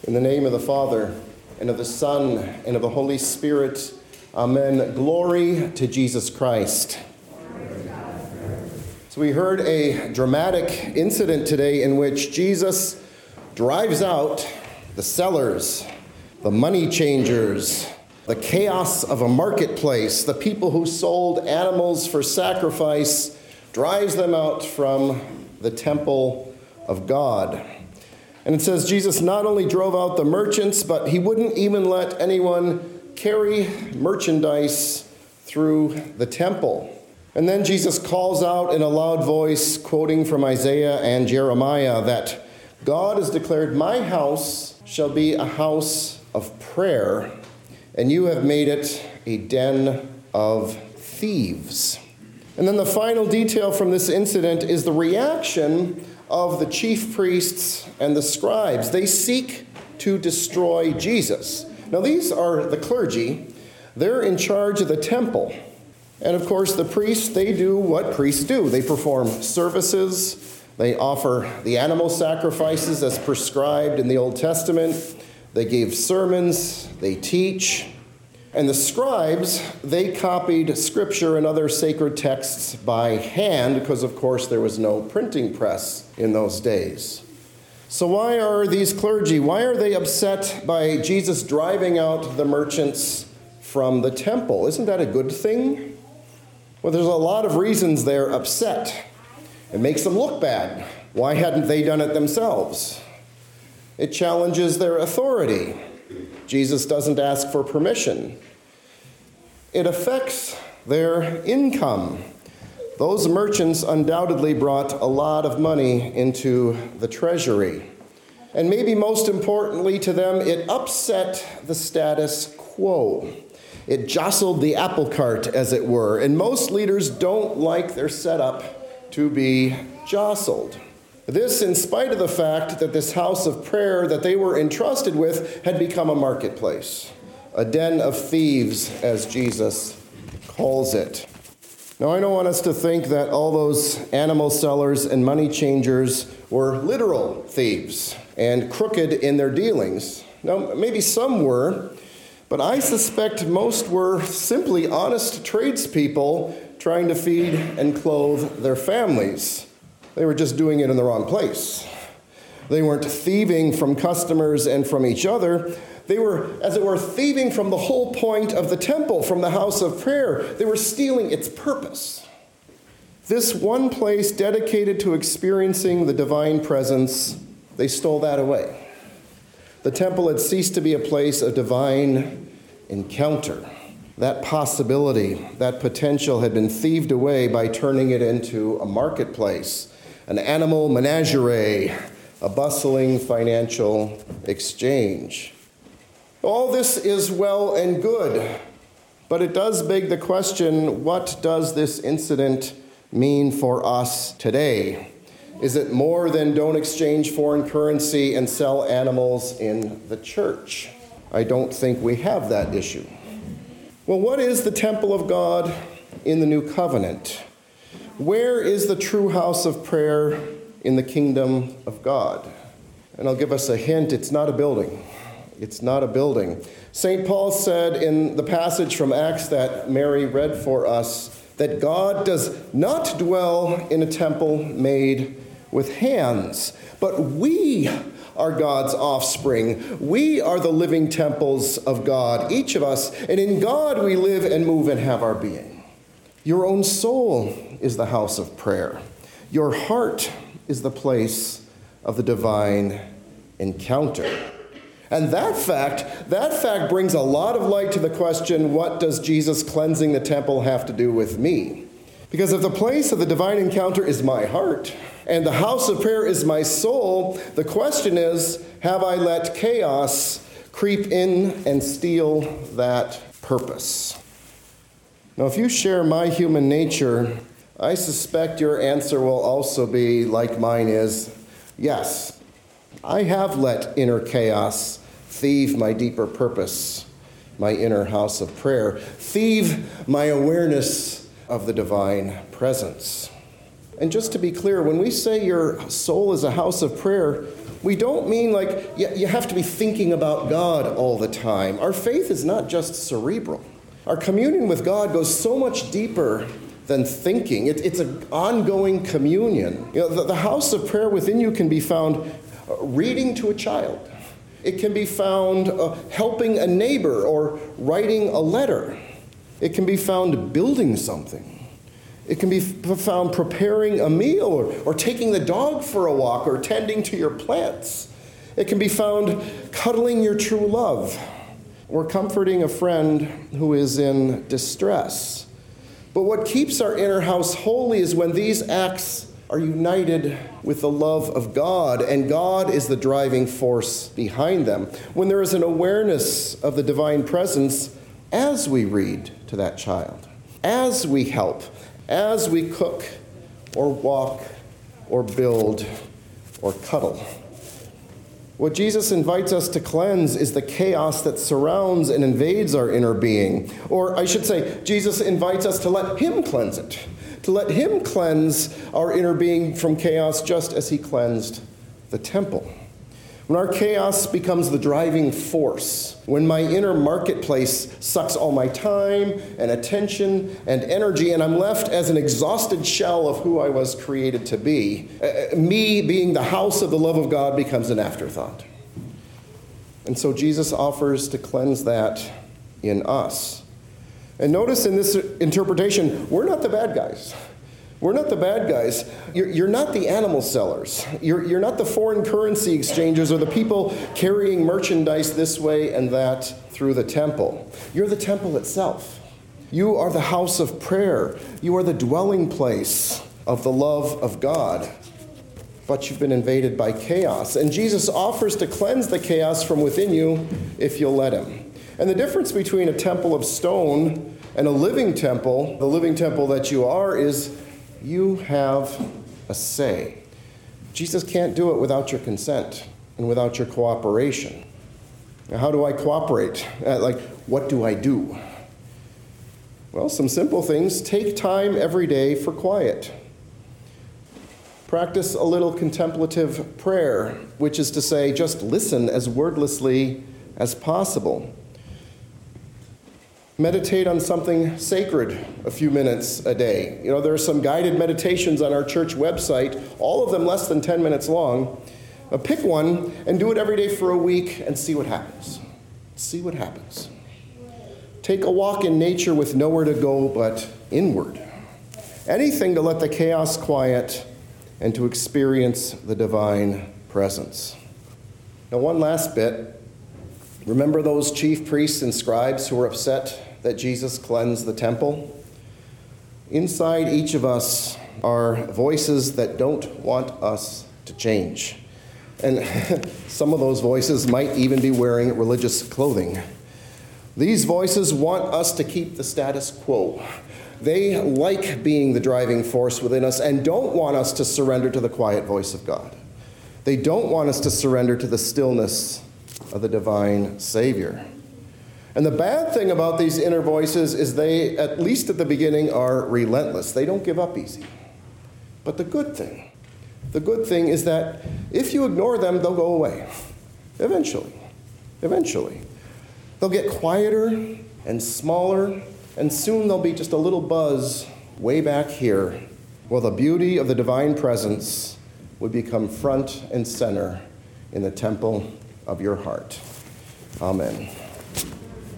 In the name of the Father, and of the Son, and of the Holy Spirit, amen. Glory to Jesus Christ. So we heard a dramatic incident today in which Jesus drives out the sellers, the money changers, the chaos of a marketplace, the people who sold animals for sacrifice, drives them out from the temple of God. And it says Jesus not only drove out the merchants, but he wouldn't even let anyone carry merchandise through the temple. And then Jesus calls out in a loud voice, quoting from Isaiah and Jeremiah, that God has declared, "My house shall be a house of prayer, and you have made it a den of thieves." And then the final detail from this incident is the reaction of the chief priests and the scribes. They seek to destroy Jesus. Now, these are the clergy. They're in charge of the temple. And of course, the priests, they do what priests do. They perform services. They offer the animal sacrifices as prescribed in the Old Testament. They give sermons. They teach. And the scribes, they copied scripture and other sacred texts by hand because, of course, there was no printing press in those days. So why are these clergy, why are they upset by Jesus driving out the merchants from the temple? Isn't that a good thing? Well, there's a lot of reasons they're upset. It makes them look bad. Why hadn't they done it themselves? It challenges their authority. Jesus doesn't ask for permission. It affects their income. Those merchants undoubtedly brought a lot of money into the treasury. And maybe most importantly to them, it upset the status quo. It jostled the apple cart, as it were. And most leaders don't like their setup to be jostled. This in spite of the fact that this house of prayer that they were entrusted with had become a marketplace, a den of thieves, as Jesus calls it. Now, I don't want us to think that all those animal sellers and money changers were literal thieves and crooked in their dealings. Now, maybe some were, but I suspect most were simply honest tradespeople trying to feed and clothe their families. They were just doing it in the wrong place. They weren't thieving from customers and from each other. They were, as it were, thieving from the whole point of the temple, from the house of prayer. They were stealing its purpose. This one place dedicated to experiencing the divine presence, they stole that away. The temple had ceased to be a place of divine encounter. That possibility, that potential had been thieved away by turning it into a marketplace, an animal menagerie, a bustling financial exchange. All this is well and good, but it does beg the question, what does this incident mean for us today? Is it more than don't exchange foreign currency and sell animals in the church? I don't think we have that issue. Well, what is the temple of God in the new covenant? Where is the true house of prayer in the kingdom of God? And I'll give us a hint, it's not a building. It's not a building. St. Paul said in the passage from Acts that Mary read for us that God does not dwell in a temple made with hands, but we are God's offspring. We are the living temples of God, each of us, and in God we live and move and have our being. Your own soul is the house of prayer. Your heart is the place of the divine encounter. And that fact brings a lot of light to the question, what does Jesus cleansing the temple have to do with me? Because if the place of the divine encounter is my heart, and the house of prayer is my soul, the question is, have I let chaos creep in and steal that purpose? Now, if you share my human nature, I suspect your answer will also be, like mine is, yes, I have let inner chaos thieve my deeper purpose, my inner house of prayer, thieve my awareness of the divine presence. And just to be clear, when we say your soul is a house of prayer, we don't mean like you have to be thinking about God all the time. Our faith is not just cerebral. Our communion with God goes so much deeper than thinking. It's an ongoing communion. The house of prayer within you can be found reading to a child. It can be found helping a neighbor or writing a letter. It can be found building something. It can be found preparing a meal or taking the dog for a walk or tending to your plants. It can be found cuddling your true love or comforting a friend who is in distress. But what keeps our inner house holy is when these acts are united with the love of God, and God is the driving force behind them. When there is an awareness of the divine presence as we read to that child, as we help, as we cook or walk or build or cuddle. What Jesus invites us to cleanse is the chaos that surrounds and invades our inner being. Or I should say, Jesus invites us to let him cleanse it, to let him cleanse our inner being from chaos just as he cleansed the temple. When our chaos becomes the driving force, when my inner marketplace sucks all my time and attention and energy, and I'm left as an exhausted shell of who I was created to be, me being the house of the love of God becomes an afterthought. And so Jesus offers to cleanse that in us. And notice in this interpretation, we're not the bad guys. We're not the bad guys. You're not the animal sellers. You're not the foreign currency exchangers or the people carrying merchandise this way and that through the temple. You're the temple itself. You are the house of prayer. You are the dwelling place of the love of God. But you've been invaded by chaos. And Jesus offers to cleanse the chaos from within you if you'll let him. And the difference between a temple of stone and a living temple, the living temple that you are, is you have a say. Jesus can't do it without your consent and without your cooperation. Now, how do I cooperate? What do I do? Well, some simple things. Take time every day for quiet. Practice a little contemplative prayer, which is to say, just listen as wordlessly as possible. Meditate on something sacred a few minutes a day. There are some guided meditations on our church website, all of them less than 10 minutes long. Pick one and do it every day for a week and see what happens. See what happens. Take a walk in nature with nowhere to go but inward. Anything to let the chaos quiet and to experience the divine presence. Now, one last bit. Remember those chief priests and scribes who were upset that Jesus cleansed the temple? Inside each of us are voices that don't want us to change. And some of those voices might even be wearing religious clothing. These voices want us to keep the status quo. They like being the driving force within us and don't want us to surrender to the quiet voice of God. They don't want us to surrender to the stillness of the divine Savior. And the bad thing about these inner voices is they, at least at the beginning, are relentless. They don't give up easy. But the good thing is that if you ignore them, they'll go away. Eventually. They'll get quieter and smaller, and soon there'll be just a little buzz way back here, while the beauty of the divine presence would become front and center in the temple of your heart. Amen.